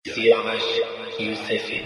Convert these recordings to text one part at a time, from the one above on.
سیاوش یوسفی.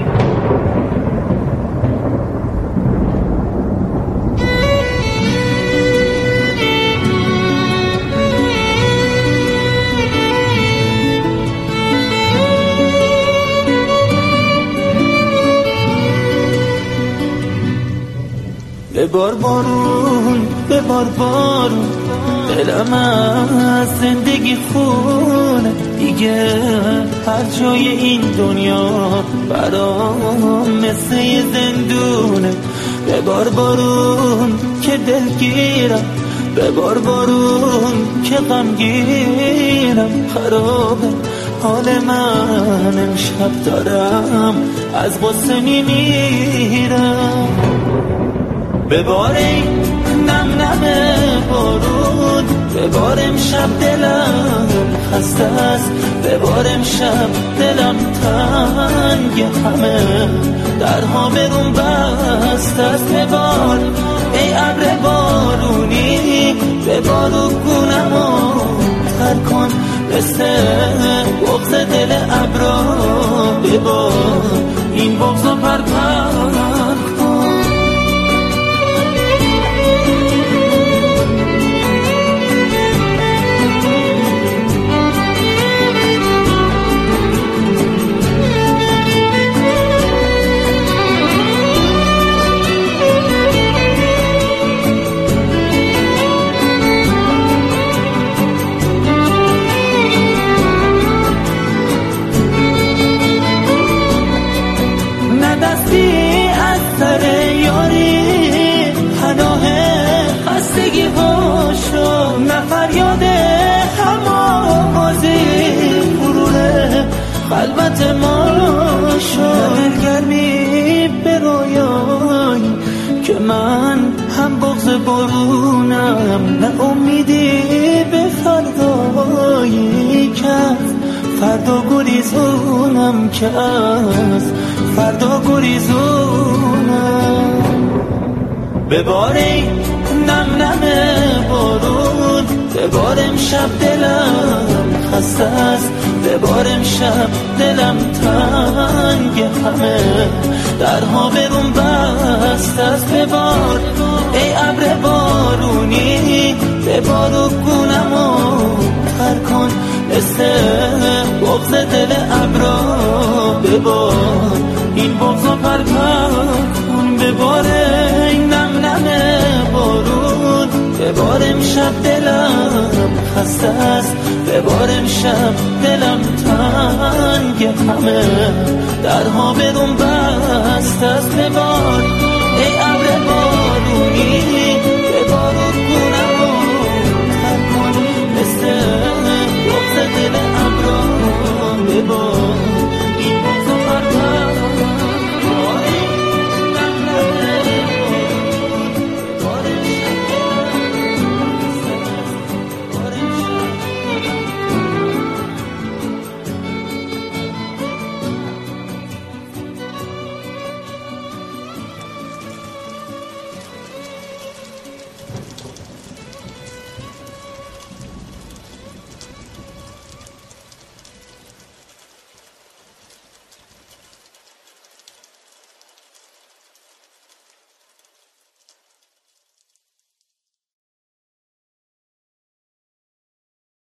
ببار بارون، ببار بارون، دلم از زندگی خونه دیگه. هر جای این دنیا برام مثل یه زندونه. ببار بارون که دلگیرم، ببار بارون که غمگینم. خرابه حال من امشب، دارم از غصه میمیرم. ببار این نم نم بارون، ببار امشب دلم خسته است، ببار امشب دلم تنگ، همه درها برون بسته است. ببار ای ابر بارونی، ببار و گونمو تر کن مثل بغض دل ابرا. ببار این بغض و پرپر کن. قلبت ما شد گرمی به رویایی که من هم بغض بارونم، نه امیدی به فردایی که فردا گریزونم، که از فردا گریزونم. بباری نم نم بارون، ببار امشب دلم خسته است، ببار امشب دلم تنگ، همه درها برون بسته است. ببار ای ابر بارونی، ببار و گونمو تر کن مثل بغض دل ابرا. ببار این بغض و پرپر کن. ببار این نم نم بارون، ببار امشب دلم خسته است، ببار امشب دلم تنگ، همه درها برون بسته است. ببار ای ابر بارونی،